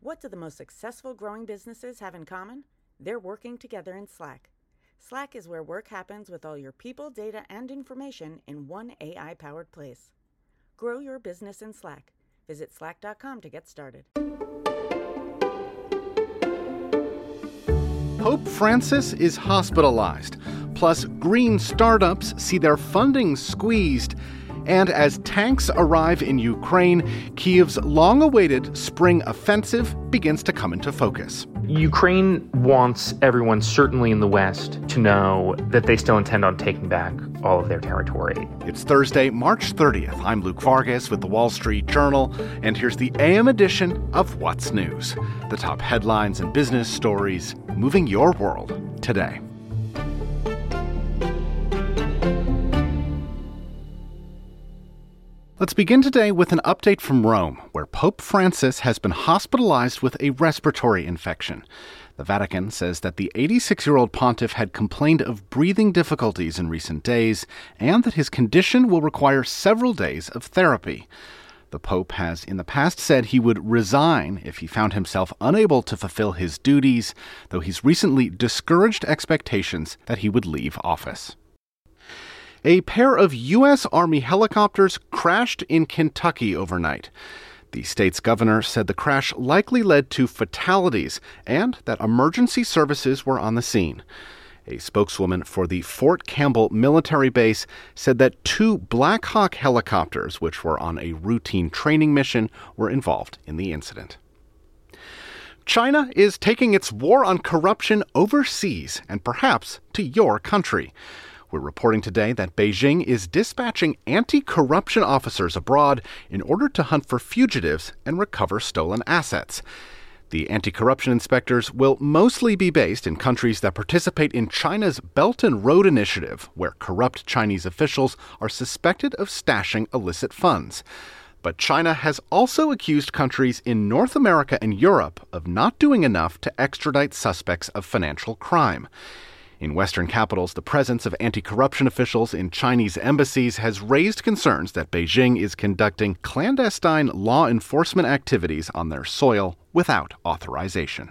What do the most successful growing businesses have in common? They're working together in Slack. Slack is where work happens with all your people, data, and information in one AI-powered place. Grow your business in Slack. Visit slack.com to get started. Pope Francis is hospitalized. Plus, green startups see their funding squeezed. And as tanks arrive in Ukraine, Kyiv's long-awaited spring offensive begins to come into focus. Ukraine wants everyone, certainly in the West, to know that they still intend on taking back all of their territory. It's Thursday, March 30th. I'm Luke Vargas with the Wall Street Journal, and here's the AM edition of What's News, the top headlines and business stories moving your world today. Let's begin today with an update from Rome, where Pope Francis has been hospitalized with a respiratory infection. The Vatican says that the 86-year-old pontiff had complained of breathing difficulties in recent days and that his condition will require several days of therapy. The Pope has in the past said he would resign if he found himself unable to fulfill his duties, though he's recently discouraged expectations that he would leave office. A pair of U.S. Army helicopters crashed in Kentucky overnight. The state's governor said the crash likely led to fatalities and that emergency services were on the scene. A spokeswoman for the Fort Campbell military base said that 2 Black Hawk helicopters, which were on a routine training mission, were involved in the incident. China is taking its war on corruption overseas and perhaps to your country. We're reporting today that Beijing is dispatching anti-corruption officers abroad in order to hunt for fugitives and recover stolen assets. The anti-corruption inspectors will mostly be based in countries that participate in China's Belt and Road Initiative, where corrupt Chinese officials are suspected of stashing illicit funds. But China has also accused countries in North America and Europe of not doing enough to extradite suspects of financial crime. In Western capitals, the presence of anti-corruption officials in Chinese embassies has raised concerns that Beijing is conducting clandestine law enforcement activities on their soil without authorization.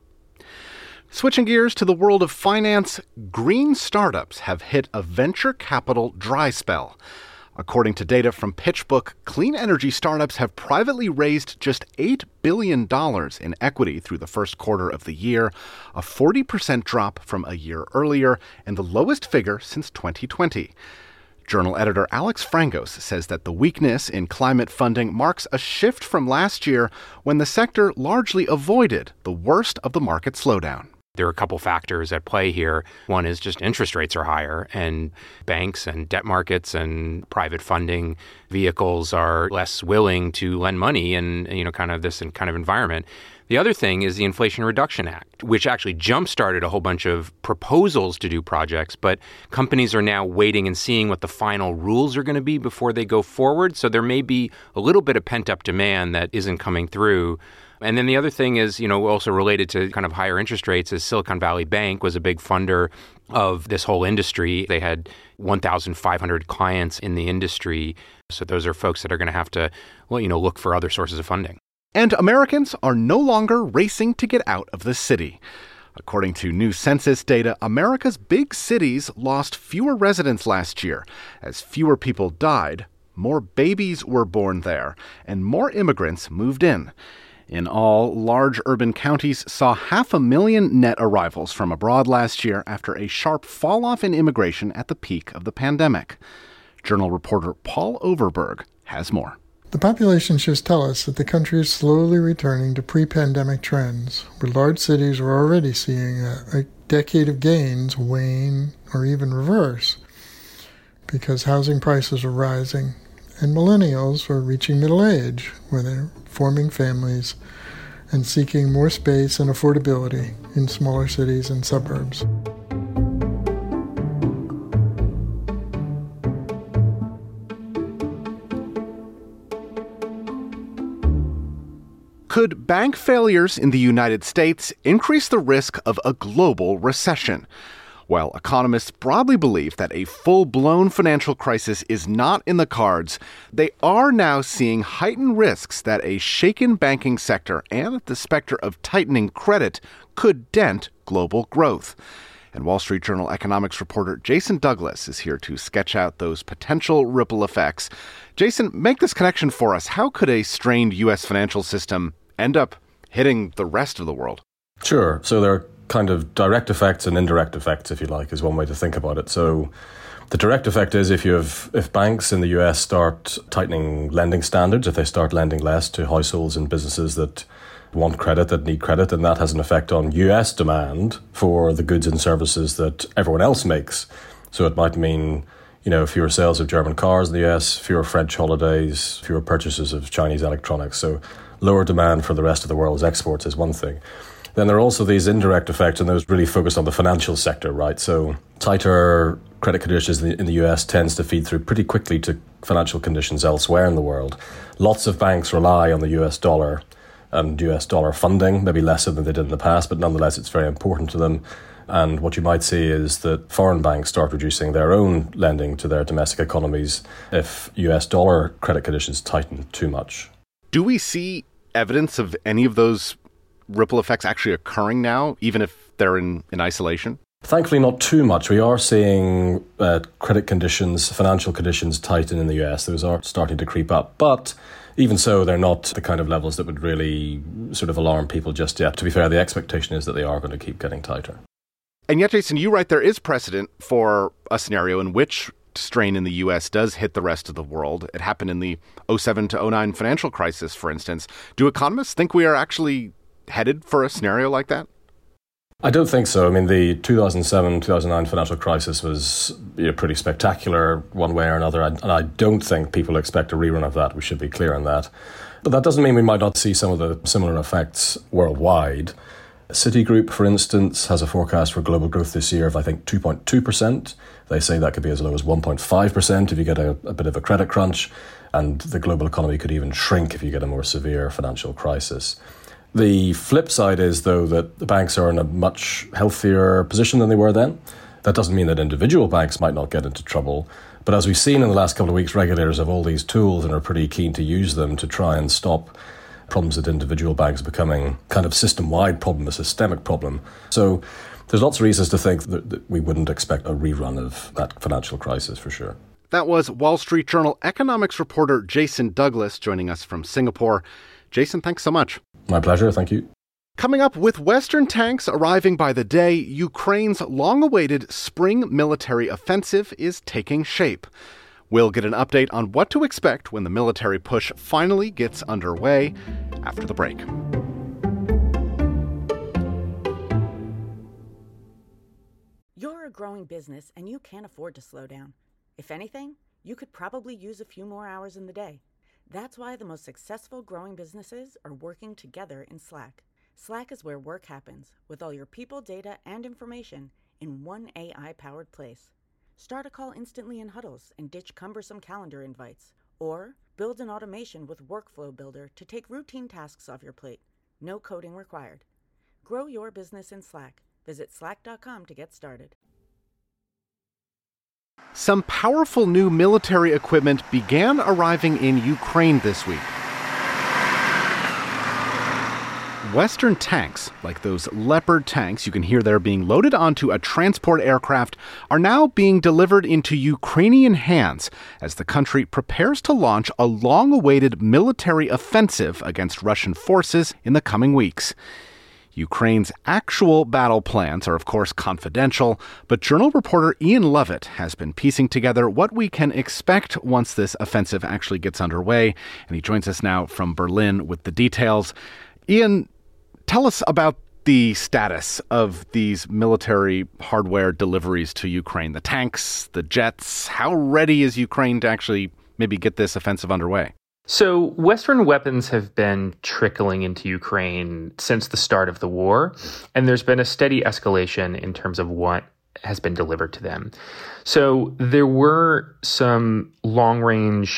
Switching gears to the world of finance, green startups have hit a venture capital dry spell. According to data from PitchBook, clean energy startups have privately raised just $8 billion in equity through the first quarter of the year, a 40% drop from a year earlier and the lowest figure since 2020. Journal editor Alex Frangos says that the weakness in climate funding marks a shift from last year when the sector largely avoided the worst of the market slowdown. There are a couple factors at play here. One is just interest rates are higher, and banks and debt markets and private funding vehicles are less willing to lend money in, kind of this kind of environment. The other thing is the Inflation Reduction Act, which actually jump-started a whole bunch of proposals to do projects, but companies are now waiting and seeing what the final rules are going to be before they go forward. So there may be a little bit of pent-up demand that isn't coming through. And then the other thing is, also related to kind of higher interest rates is Silicon Valley Bank was a big funder of this whole industry. They had 1,500 clients in the industry. So those are folks that are going to have to, look for other sources of funding. And Americans are no longer racing to get out of the city. According to new census data, America's big cities lost fewer residents last year. As fewer people died, more babies were born there, and more immigrants moved in. In all, large urban counties saw 500,000 net arrivals from abroad last year after a sharp fall-off in immigration at the peak of the pandemic. Journal reporter Paul Overberg has more. The population shifts tell us that the country is slowly returning to pre-pandemic trends, where large cities were already seeing a decade of gains wane or even reverse, because housing prices are rising, and millennials are reaching middle age, where they're forming families and seeking more space and affordability in smaller cities and suburbs. Could bank failures in the United States increase the risk of a global recession? While economists broadly believe that a full-blown financial crisis is not in the cards, they are now seeing heightened risks that a shaken banking sector and the specter of tightening credit could dent global growth. And Wall Street Journal economics reporter Jason Douglas is here to sketch out those potential ripple effects. Jason, make this connection for us. How could a strained U.S. financial system end up hitting the rest of the world? Sure. So there are kind of direct effects and indirect effects, if you like, is one way to think about it. So the direct effect is if banks in the US start tightening lending standards, if they start lending less to households and businesses that want credit, that need credit, then that has an effect on US demand for the goods and services that everyone else makes. So it might mean, fewer sales of German cars in the US, fewer French holidays, fewer purchases of Chinese electronics. So lower demand for the rest of the world's exports is one thing. Then there are also these indirect effects, and those really focus on the financial sector, right? So tighter credit conditions in the US tends to feed through pretty quickly to financial conditions elsewhere in the world. Lots of banks rely on the US dollar and US dollar funding, maybe less so than they did in the past, but nonetheless it's very important to them. And what you might see is that foreign banks start reducing their own lending to their domestic economies if US dollar credit conditions tighten too much. Do we see evidence of any of those ripple effects actually occurring now, even if they're in isolation? Thankfully, not too much. We are seeing credit conditions, financial conditions tighten in the US. Those are starting to creep up. But even so, they're not the kind of levels that would really sort of alarm people just yet. To be fair, the expectation is that they are going to keep getting tighter. And yet, Jason, you write there is precedent for a scenario in which strain in the U.S. does hit the rest of the world. It happened in the 2007 to 2009 financial crisis, for instance. Do economists think we are actually headed for a scenario like that? I don't think so. I mean, the 2007-2009 financial crisis was pretty spectacular one way or another, and I don't think people expect a rerun of that. We should be clear on that. But that doesn't mean we might not see some of the similar effects worldwide. Citigroup, for instance, has a forecast for global growth this year of, I think, 2.2%. They say that could be as low as 1.5% if you get a bit of a credit crunch, and the global economy could even shrink if you get a more severe financial crisis. The flip side is, though, that the banks are in a much healthier position than they were then. That doesn't mean that individual banks might not get into trouble. But as we've seen in the last couple of weeks, regulators have all these tools and are pretty keen to use them to try and stop problems at individual banks becoming kind of system-wide problem, a systemic problem. So there's lots of reasons to think that we wouldn't expect a rerun of that financial crisis for sure. That was Wall Street Journal economics reporter Jason Douglas joining us from Singapore. Jason, thanks so much. My pleasure. Thank you. Coming up, with Western tanks arriving by the day, Ukraine's long-awaited spring military offensive is taking shape. We'll get an update on what to expect when the military push finally gets underway after the break. You're a growing business and you can't afford to slow down. If anything, you could probably use a few more hours in the day. That's why the most successful growing businesses are working together in Slack. Slack is where work happens, with all your people, data, and information in one AI-powered place. Start a call instantly in huddles and ditch cumbersome calendar invites. Or build an automation with Workflow Builder to take routine tasks off your plate. No coding required. Grow your business in Slack. Visit slack.com to get started. Some powerful new military equipment began arriving in Ukraine this week. Western tanks, like those Leopard tanks you can hear there being loaded onto a transport aircraft, are now being delivered into Ukrainian hands as the country prepares to launch a long-awaited military offensive against Russian forces in the coming weeks. Ukraine's actual battle plans are, of course, confidential, but Journal reporter Ian Lovett has been piecing together what we can expect once this offensive actually gets underway, and he joins us now from Berlin with the details. Ian, tell us about the status of these military hardware deliveries to Ukraine, the tanks, the jets. How ready is Ukraine to actually maybe get this offensive underway? So Western weapons have been trickling into Ukraine since the start of the war, and there's been a steady escalation in terms of what has been delivered to them. So there were some long-range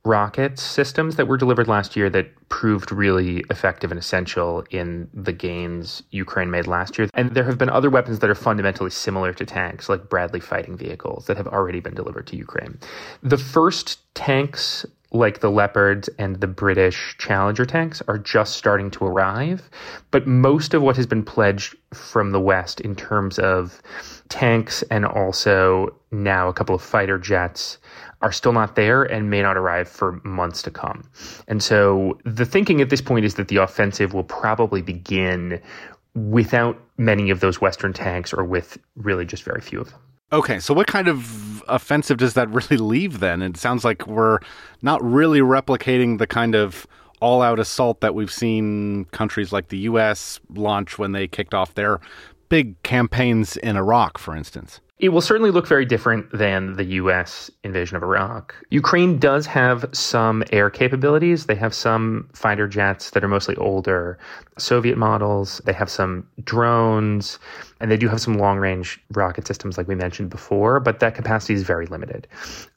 rocket systems that were delivered last year that proved really effective and essential in the gains Ukraine made last year. And there have been other weapons that are fundamentally similar to tanks, like Bradley fighting vehicles, that have already been delivered to Ukraine. The first tanks, like the Leopards and the British Challenger tanks, are just starting to arrive. But most of what has been pledged from the West in terms of tanks and also now a couple of fighter jets are still not there and may not arrive for months to come. And so the thinking at this point is that the offensive will probably begin without many of those Western tanks, or with really just very few of them. Okay, so what kind of offensive does that really leave then? It sounds like we're not really replicating the kind of all-out assault that we've seen countries like the U.S. launch when they kicked off their big campaigns in Iraq, for instance. It will certainly look very different than the U.S. invasion of Iraq. Ukraine does have some air capabilities. They have some fighter jets that are mostly older Soviet models. They have some drones, and they do have some long-range rocket systems like we mentioned before, but that capacity is very limited.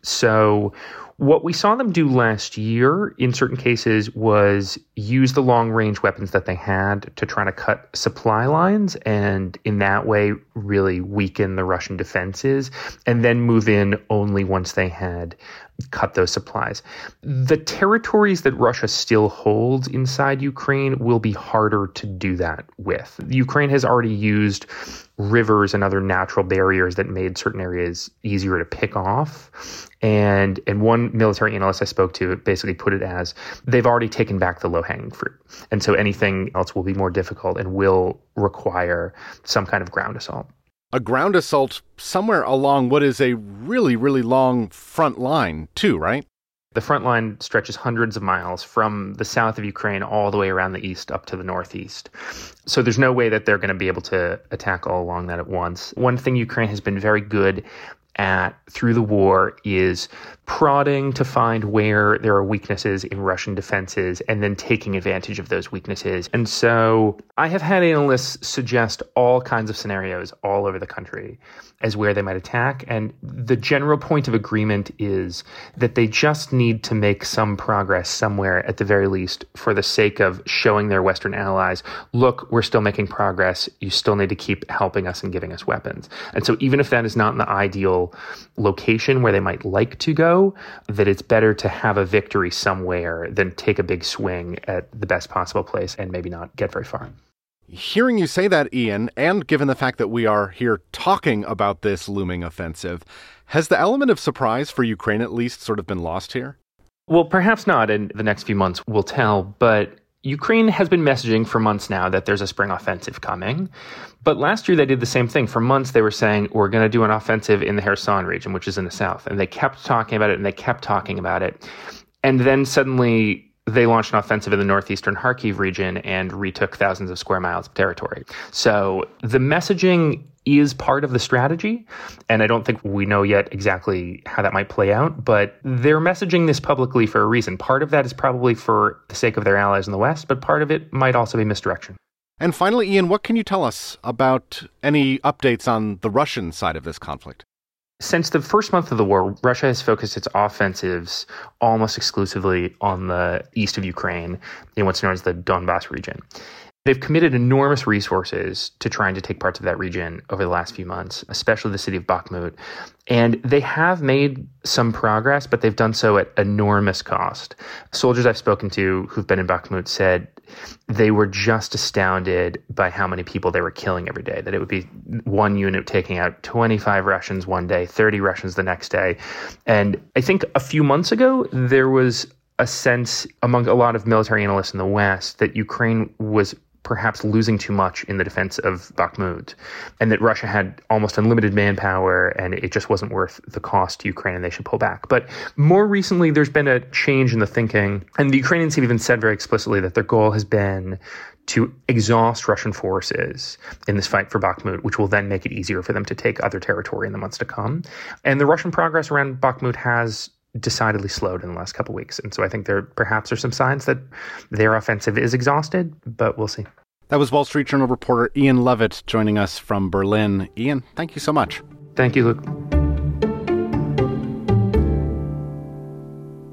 So what we saw them do last year in certain cases was use the long-range weapons that they had to try to cut supply lines, and in that way really weaken the Russian defenses, and then move in only once they had cut those supplies. The territories that Russia still holds inside Ukraine will be harder to do that with. Ukraine has already used rivers and other natural barriers that made certain areas easier to pick off. And one military analyst I spoke to basically put it as, they've already taken back the low-hanging fruit. And so anything else will be more difficult and will require some kind of ground assault. A ground assault somewhere along what is a really, really long front line too, right? The front line stretches hundreds of miles from the south of Ukraine all the way around the east up to the northeast. So there's no way that they're going to be able to attack all along that at once. One thing Ukraine has been very good at through the war is prodding to find where there are weaknesses in Russian defenses and then taking advantage of those weaknesses. And so I have had analysts suggest all kinds of scenarios all over the country as where they might attack. And the general point of agreement is that they just need to make some progress somewhere at the very least for the sake of showing their Western allies, look, we're still making progress. You still need to keep helping us and giving us weapons. And so even if that is not in the ideal location where they might like to go, that it's better to have a victory somewhere than take a big swing at the best possible place and maybe not get very far. Hearing you say that, Ian, and given the fact that we are here talking about this looming offensive, has the element of surprise for Ukraine at least sort of been lost here? Well, perhaps not, and the next few months will tell, but Ukraine has been messaging for months now that there's a spring offensive coming. But last year they did the same thing. For months they were saying, we're going to do an offensive in the Kherson region, which is in the south. And they kept talking about it and they kept talking about it. And then suddenly they launched an offensive in the northeastern Kharkiv region and retook thousands of square miles of territory. So the messaging is part of the strategy, and I don't think we know yet exactly how that might play out, but they're messaging this publicly for a reason. Part of that is probably for the sake of their allies in the West, but part of it might also be misdirection. And finally, Ian, what can you tell us about any updates on the Russian side of this conflict? Since the first month of the war, Russia has focused its offensives almost exclusively on the east of Ukraine in what's known as the Donbas region. They've committed enormous resources to trying to take parts of that region over the last few months, especially the city of Bakhmut. And they have made some progress, but they've done so at enormous cost. Soldiers I've spoken to who've been in Bakhmut said they were just astounded by how many people they were killing every day, that it would be one unit taking out 25 Russians one day, 30 Russians the next day. And I think a few months ago, there was a sense among a lot of military analysts in the West that Ukraine was perhaps losing too much in the defense of Bakhmut, and that Russia had almost unlimited manpower and it just wasn't worth the cost to Ukraine and they should pull back. But more recently, there's been a change in the thinking, and the Ukrainians have even said very explicitly that their goal has been to exhaust Russian forces in this fight for Bakhmut, which will then make it easier for them to take other territory in the months to come. And the Russian progress around Bakhmut has decidedly slowed in the last couple of weeks. And so I think there perhaps are some signs that their offensive is exhausted, but we'll see. That was Wall Street Journal reporter Ian Levitt joining us from Berlin. Ian, thank you so much. Thank you, Luke.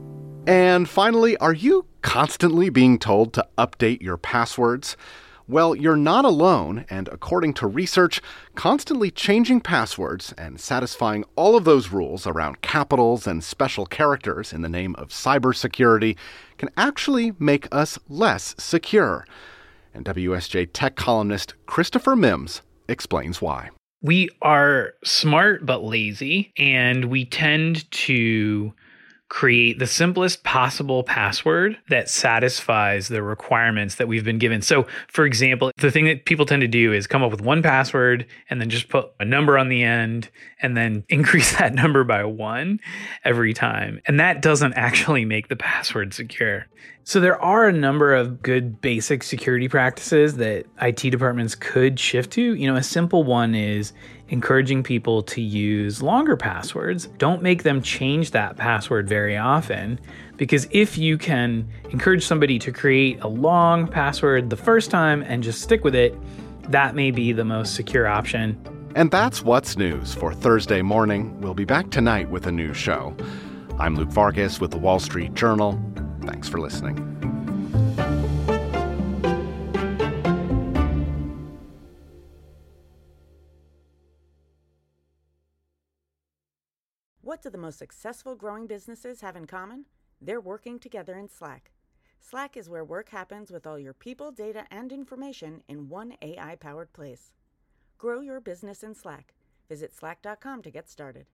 And finally, are you constantly being told to update your passwords? Well, you're not alone, and according to research, constantly changing passwords and satisfying all of those rules around capitals and special characters in the name of cybersecurity can actually make us less secure. And WSJ tech columnist Christopher Mims explains why. We are smart but lazy, and we tend to create the simplest possible password that satisfies the requirements that we've been given. So, for example, the thing that people tend to do is come up with one password and then just put a number on the end and then increase that number by 1 every time. And that doesn't actually make the password secure. So there are a number of good basic security practices that IT departments could shift to. A simple one is encouraging people to use longer passwords. Don't make them change that password very often, because if you can encourage somebody to create a long password the first time and just stick with it, that may be the most secure option. And that's what's news for Thursday morning. We'll be back tonight with a new show. I'm Luke Vargas with the Wall Street Journal. Thanks for listening. What do the most successful growing businesses have in common? They're working together in Slack. Slack is where work happens with all your people, data, and information in one AI-powered place. Grow your business in Slack. Visit slack.com to get started.